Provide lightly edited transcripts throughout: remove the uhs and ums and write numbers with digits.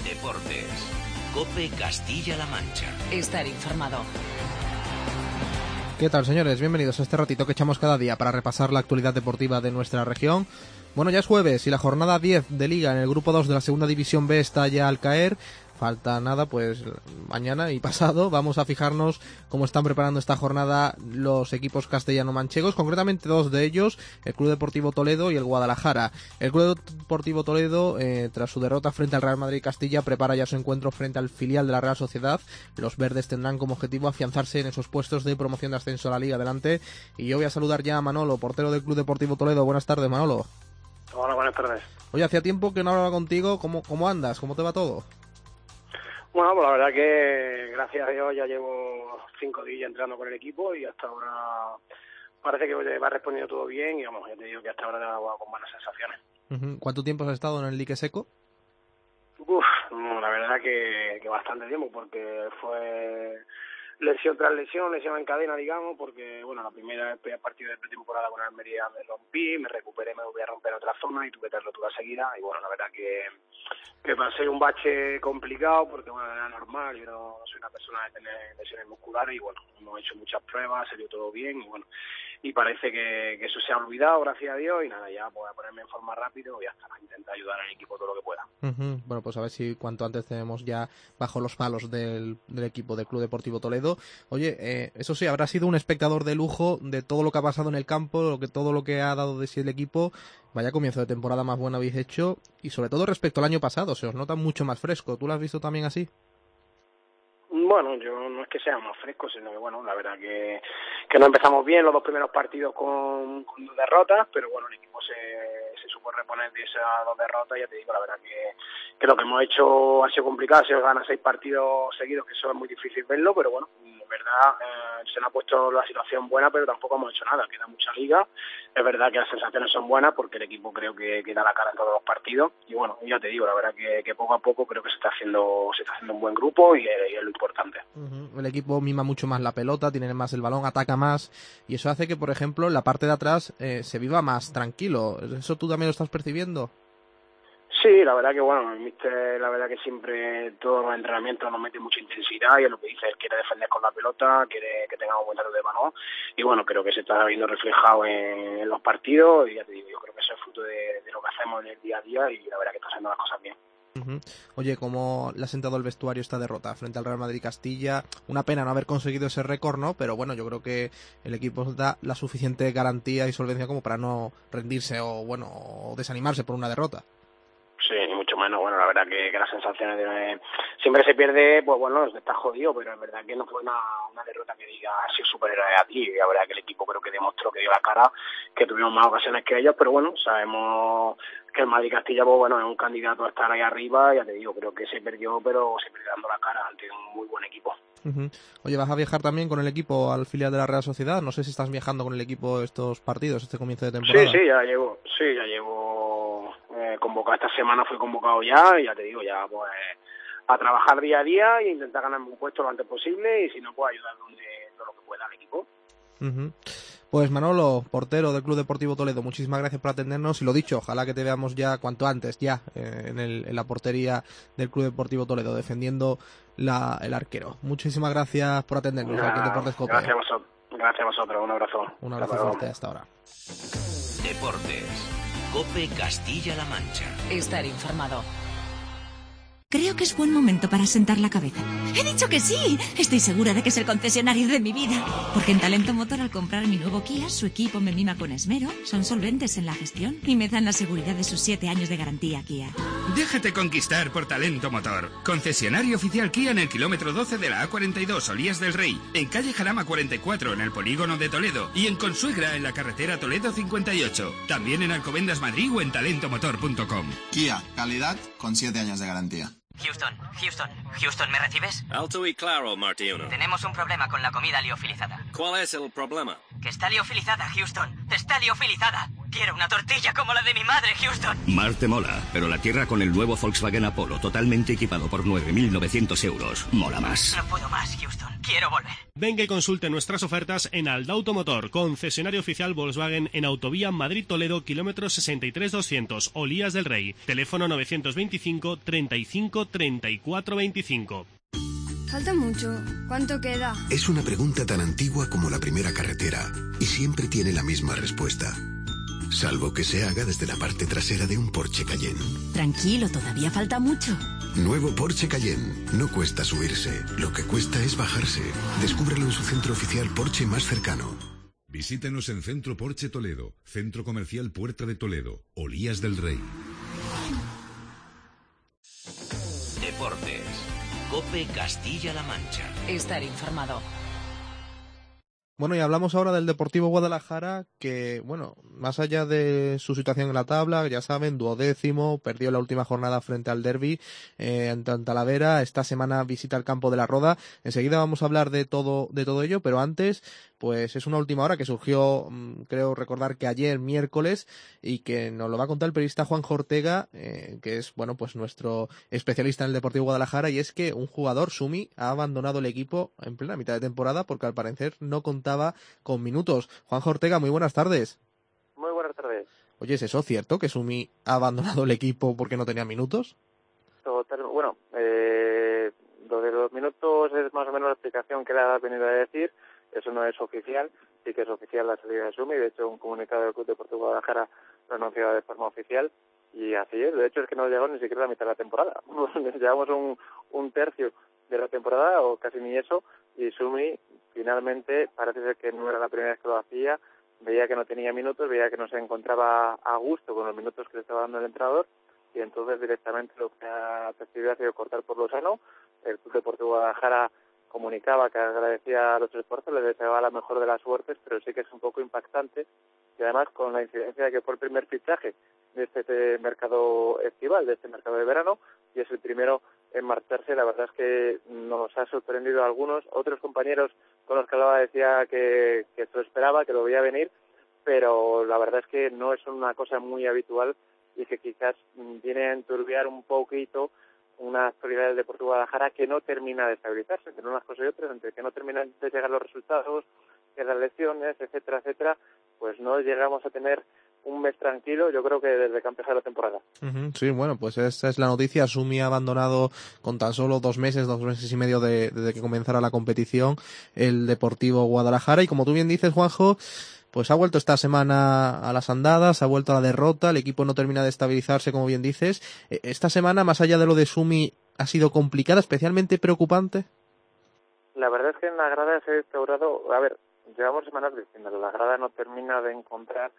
Deportes. COPE Castilla-La Mancha. Estar informado. ¿Qué tal, señores? Bienvenidos a este ratito que echamos cada día para repasar la actualidad deportiva de nuestra región. Bueno, ya es jueves y la jornada 10 de Liga en el Grupo 2 de la Segunda División B está ya al caer. Falta nada, pues mañana y pasado vamos a fijarnos cómo están preparando esta jornada los equipos castellano-manchegos, concretamente dos de ellos, el Club Deportivo Toledo y el Guadalajara. El Club Deportivo Toledo, tras su derrota frente al Real Madrid Castilla, prepara ya su encuentro frente al filial de la Real Sociedad. Los verdes tendrán como objetivo afianzarse en esos puestos de promoción de ascenso a la Liga. Adelante, y yo voy a saludar ya a Manolo, portero del Club Deportivo Toledo. Buenas tardes, Manolo. Hola, buenas tardes. Oye, hacía tiempo que no hablaba contigo. ¿Cómo andas? ¿Cómo te va todo? Bueno, pues la verdad que gracias a Dios ya llevo 5 días entrando con el equipo y hasta ahora parece que va respondiendo todo bien y vamos, ya te digo que hasta ahora con buenas sensaciones. ¿Cuánto tiempo has estado en el dique seco? La verdad que bastante tiempo, porque fue lesión tras lesión en cadena, digamos, porque bueno, la primera partido de pretemporada con Almería me rompí, me recuperé, me volví a romper en otra zona y tuve 3 roturas seguidas y bueno, la verdad que pasé un bache complicado porque bueno, era normal, yo no soy una persona de tener lesiones musculares y bueno, hemos hecho muchas pruebas, salió todo bien y bueno, y parece que eso se ha olvidado, gracias a Dios, y nada, ya voy a ponerme en forma rápido y hasta intentar ayudar al equipo todo lo que pueda. Bueno, pues a ver si cuanto antes tenemos ya bajo los palos del equipo del Club Deportivo Toledo. Oye, eso sí, habrá sido un espectador de lujo de todo lo que ha pasado en el campo, todo lo que ha dado de sí el equipo. Vaya comienzo de temporada más bueno habéis hecho, y sobre todo respecto al año pasado, se os nota mucho más fresco. ¿Tú lo has visto también así? Bueno, yo no es que sea más fresco, sino que bueno, la verdad que no empezamos bien los 2 primeros partidos con 2 derrotas, pero bueno, el equipo se supo reponer de esas 2 derrotas. Ya te digo, la verdad que lo que hemos hecho ha sido complicado, se ganan 6 partidos seguidos, que eso es muy difícil verlo, pero bueno, en verdad se nos ha puesto la situación buena, pero tampoco hemos hecho nada, queda mucha liga. Es verdad que las sensaciones son buenas porque el equipo creo que da la cara en todos los partidos y bueno, ya te digo, la verdad que poco a poco creo que se está haciendo un buen grupo y es lo importante. El equipo mima mucho más la pelota, tiene más el balón, ataca más y eso hace que, por ejemplo, en la parte de atrás se viva más tranquilo. ¿Eso tú también lo estás percibiendo? Sí, la verdad que bueno, el míster, la verdad que siempre todos los entrenamientos nos mete mucha intensidad y es lo que dice, él quiere defender con la pelota, quiere que tengamos buen dato de balón y bueno, creo que se está viendo reflejado en los partidos y ya te digo, yo creo que eso es fruto de lo que hacemos en el día a día y la verdad que está haciendo las cosas bien. Oye, ¿cómo le ha sentado el vestuario esta derrota frente al Real Madrid Castilla? Una pena no haber conseguido ese récord, ¿no? Pero bueno, yo creo que el equipo da la suficiente garantía y solvencia como para no rendirse o desanimarse por una derrota. Sí, ni mucho menos. Bueno, la verdad que las sensaciones de siempre se pierde, pues bueno, está jodido, pero es verdad que no fue una derrota que diga ha sido superior a ti. La verdad que el equipo creo que demostró que dio la cara, que tuvimos más ocasiones que ellos, pero bueno, sabemos que el Madrid Castilla, pues bueno, es un candidato a estar ahí arriba, ya te digo, creo que se perdió, pero se perdió dando la cara ante un muy buen equipo. Oye, ¿vas a viajar también con el equipo al filial de la Real Sociedad? No sé si estás viajando con el equipo estos partidos, este comienzo de temporada. Sí, ya llevo convocado, esta semana fui convocado ya, y ya te digo, ya pues a trabajar día a día e intentar ganarme un puesto lo antes posible y si no, pues ayudar todo lo que pueda al equipo. Pues Manolo, portero del Club Deportivo Toledo, muchísimas gracias por atendernos y lo dicho, ojalá que te veamos ya cuanto antes, en la portería del Club Deportivo Toledo, defendiendo el arquero. Muchísimas gracias por atendernos aquí en Deportes COPE. Gracias a vosotros, un abrazo. Un abrazo fuerte hasta ahora. Deportes. COPE Castilla-La Mancha. Estar informado. Creo que es buen momento para sentar la cabeza. ¡He dicho que sí! Estoy segura de que es el concesionario de mi vida. Porque en Talento Motor, al comprar mi nuevo Kia, su equipo me mima con esmero, son solventes en la gestión y me dan la seguridad de sus 7 años de garantía Kia. Déjate conquistar por Talento Motor. Concesionario oficial Kia en el kilómetro 12 de la A42, Olías del Rey. En calle Jarama 44, en el polígono de Toledo. Y en Consuegra, en la carretera Toledo 58. También en Alcobendas Madrid o en talentomotor.com. Kia, calidad con 7 años de garantía. Houston, ¿me recibes? Alto y claro, Martí 1. Tenemos un problema con la comida liofilizada. ¿Cuál es el problema? Que está liofilizada, Houston. Está liofilizada. Quiero una tortilla como la de mi madre, Houston. Marte mola, pero la tierra con el nuevo Volkswagen Apollo, totalmente equipado por 9.900 euros, mola más. No puedo más, Houston. Quiero volver. Venga y consulte nuestras ofertas en Aldauto Motor, concesionario oficial Volkswagen en Autovía Madrid-Toledo, kilómetro 63-200, Olías del Rey. Teléfono 925 35 34 25. Falta mucho. ¿Cuánto queda? Es una pregunta tan antigua como la primera carretera y siempre tiene la misma respuesta. Salvo que se haga desde la parte trasera de un Porsche Cayenne. Tranquilo, todavía falta mucho. Nuevo Porsche Cayenne. No cuesta subirse, lo que cuesta es bajarse. Descúbrelo en su centro oficial Porsche más cercano. Visítenos en Centro Porsche Toledo, Centro Comercial Puerta de Toledo, Olías del Rey. Deportes. COPE Castilla-La Mancha. Estar informado. Bueno, y hablamos ahora del Deportivo Guadalajara, que, bueno, más allá de su situación en la tabla, ya saben, 12º, perdió la última jornada frente al Derbi ante Talavera. Esta semana visita el campo de la Roda. Enseguida vamos a hablar de todo ello, pero antes, pues es una última hora que surgió, creo recordar que ayer, miércoles, y que nos lo va a contar el periodista Juanjo Ortega, que es, bueno, pues nuestro especialista en el Deportivo Guadalajara, y es que un jugador, Sumi, ha abandonado el equipo en plena mitad de temporada porque al parecer no contaba con minutos. Juanjo Ortega, muy buenas tardes. Muy buenas tardes. Oye, ¿es eso cierto que Sumi ha abandonado el equipo porque no tenía minutos? Bueno, lo de los minutos es más o menos la explicación que le ha venido a decir. Eso no es oficial, sí que es oficial la salida de Sumi. De hecho, un comunicado del Club Deportivo Guadalajara lo anunciaba de forma oficial. Y así es, de hecho es que no llegó ni siquiera a la mitad de la temporada. Llevamos un tercio de la temporada, o casi ni eso, y Sumi finalmente parece ser que no era la primera vez que lo hacía. Veía que no tenía minutos, veía que no se encontraba a gusto con los minutos que le estaba dando el entrenador, y entonces directamente lo que ha decidido ha sido cortar por lo sano. El Club Deportivo Guadalajara comunicaba que agradecía los esfuerzos, le deseaba la mejor de las suertes, pero sí que es un poco impactante, y además con la incidencia de que fue el primer fichaje de este mercado estival, de este mercado de verano, y es el primero en marcharse. La verdad es que nos ha sorprendido a algunos. Otros compañeros con los que hablaba decía que esto esperaba, que lo veía venir, pero la verdad es que no es una cosa muy habitual y que quizás viene a enturbiar un poquito una actualidad del Deportivo Guadalajara que no termina de estabilizarse, entre unas cosas y otras, entre que no terminan de llegar los resultados, que las lesiones, etcétera, etcétera, pues no llegamos a tener un mes tranquilo, yo creo que desde que ha empezado la temporada. Sí, bueno, pues esa es la noticia. Sumi ha abandonado con tan solo 2 meses y medio desde que comenzara la competición el Deportivo Guadalajara, y como tú bien dices, Juanjo, pues ha vuelto esta semana a las andadas, ha vuelto a la derrota, el equipo no termina de estabilizarse, como bien dices. Esta semana, más allá de lo de Sumi, ha sido complicada, especialmente preocupante. La verdad es que en la grada se ha instaurado, a ver, llevamos semanas diciendo, la grada no termina de encontrar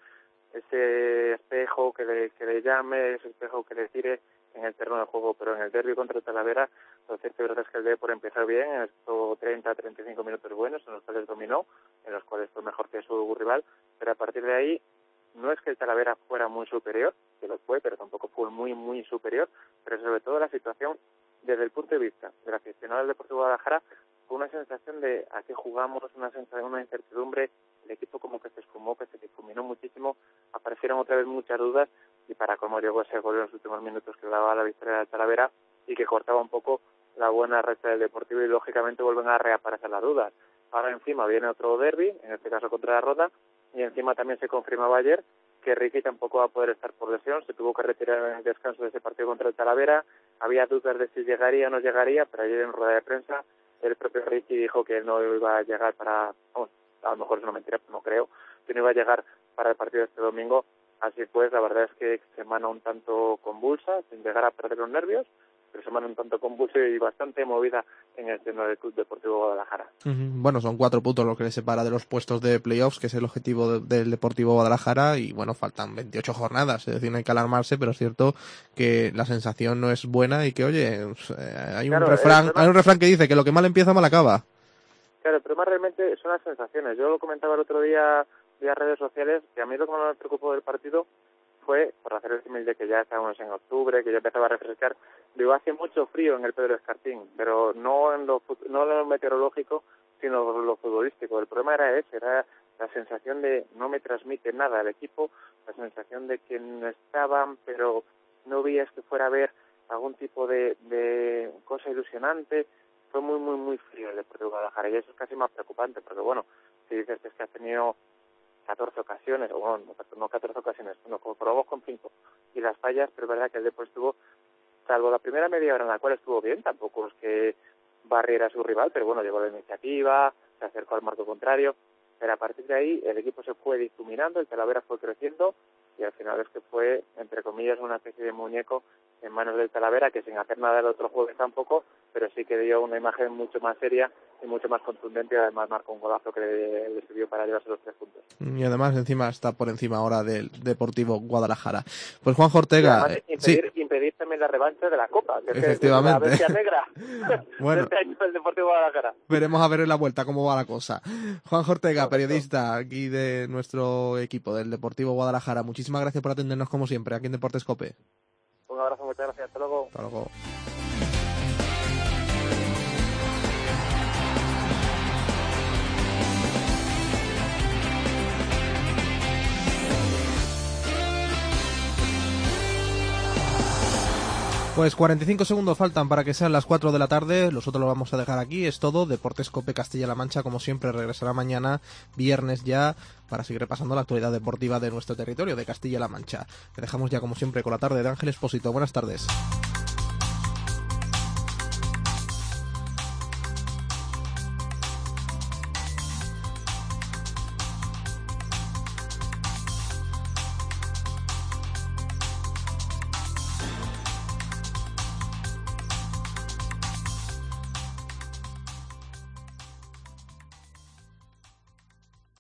ese espejo que le llame, ese espejo que le tire en el terreno de juego, pero en el derbi contra el Talavera, lo cierto es que el Depor empezó bien, en estos 30-35 minutos buenos, en los cuales dominó, en los cuales fue mejor que su rival, pero a partir de ahí, no es que el Talavera fuera muy superior, que lo fue, pero tampoco fue muy, muy superior, pero sobre todo la situación, desde el punto de vista del aficionado del Deportivo Guadalajara, fue una sensación de a qué jugamos, una sensación, una incertidumbre, el equipo como que se esfumó, que se difuminó muchísimo, aparecieron otra vez muchas dudas, y para cómo llegó ese gol en los últimos minutos que le daba la victoria del Talavera y que cortaba un poco la buena racha del Deportivo, y lógicamente vuelven a reaparecer las dudas. Ahora encima viene otro derbi, en este caso contra la Roda, y encima también se confirmaba ayer que Ricky tampoco va a poder estar por lesión, se tuvo que retirar en el descanso de ese partido contra el Talavera, había dudas de si llegaría o no llegaría, pero ayer en rueda de prensa el propio Ricky dijo que no iba a llegar para, bueno, a lo mejor es una mentira, pero no creo, que no iba a llegar para el partido de este domingo. Así pues, la verdad es que semana un tanto convulsa, sin llegar a perder los nervios, pero semana un tanto convulsa y bastante movida en el seno del Club Deportivo Guadalajara. Bueno, son 4 puntos lo que le separa de los puestos de playoffs, que es el objetivo del Deportivo Guadalajara, y bueno, faltan 28 jornadas, es decir, no hay que alarmarse, pero es cierto que la sensación no es buena y que, oye, hay un refrán que dice que lo que mal empieza mal acaba. Claro, pero más realmente son las sensaciones. Yo lo comentaba el otro día vía redes sociales, que a mí lo que más me preocupó del partido fue, por hacer el símil de que ya estábamos en octubre, que ya empezaba a refrescar, digo, hace mucho frío en el Pedro Escartín, pero no en lo meteorológico, sino en lo futbolístico. El problema era ese, era la sensación de no me transmite nada al equipo, la sensación de que no estaban, pero no veías que fuera a haber algún tipo de cosa ilusionante, fue muy, muy, muy frío el Deportivo Guadalajara, y eso es casi más preocupante, porque bueno, si dices que es que ha tenido 14 ocasiones, o bueno, no 14 ocasiones, no, probamos con 5, y las fallas, pero es verdad que el Deportivo estuvo, salvo la primera media hora en la cual estuvo bien, tampoco es que barriera a su rival, pero bueno, llegó la iniciativa, se acercó al marco contrario, pero a partir de ahí el equipo se fue difuminando, el Talavera fue creciendo, y al final es que fue, entre comillas, una especie de muñeco en manos del Talavera, que sin hacer nada el otro jueves tampoco, pero sí que dio una imagen mucho más seria y mucho más contundente, y además marcó un golazo que le sirvió para llevarse los 3 puntos. Y además encima está por encima ahora del Deportivo Guadalajara. Pues Juanjo Ortega... impedir también la revancha de la Copa, que efectivamente. Es la bestia negra bueno, este año el Deportivo Guadalajara. Veremos a ver en la vuelta cómo va la cosa. Juanjo Ortega, periodista aquí de nuestro equipo del Deportivo Guadalajara, muchísimas gracias por atendernos como siempre aquí en Deportes COPE. Un abrazo, muchas gracias, hasta luego. Hasta luego. Pues 45 segundos faltan para que sean las 4 de la tarde, nosotros lo vamos a dejar aquí, es todo. Deportes COPE Castilla-La Mancha, como siempre, regresará mañana, viernes ya, para seguir repasando la actualidad deportiva de nuestro territorio, de Castilla-La Mancha. Te dejamos ya, como siempre, con la tarde de Ángel Expósito. Buenas tardes.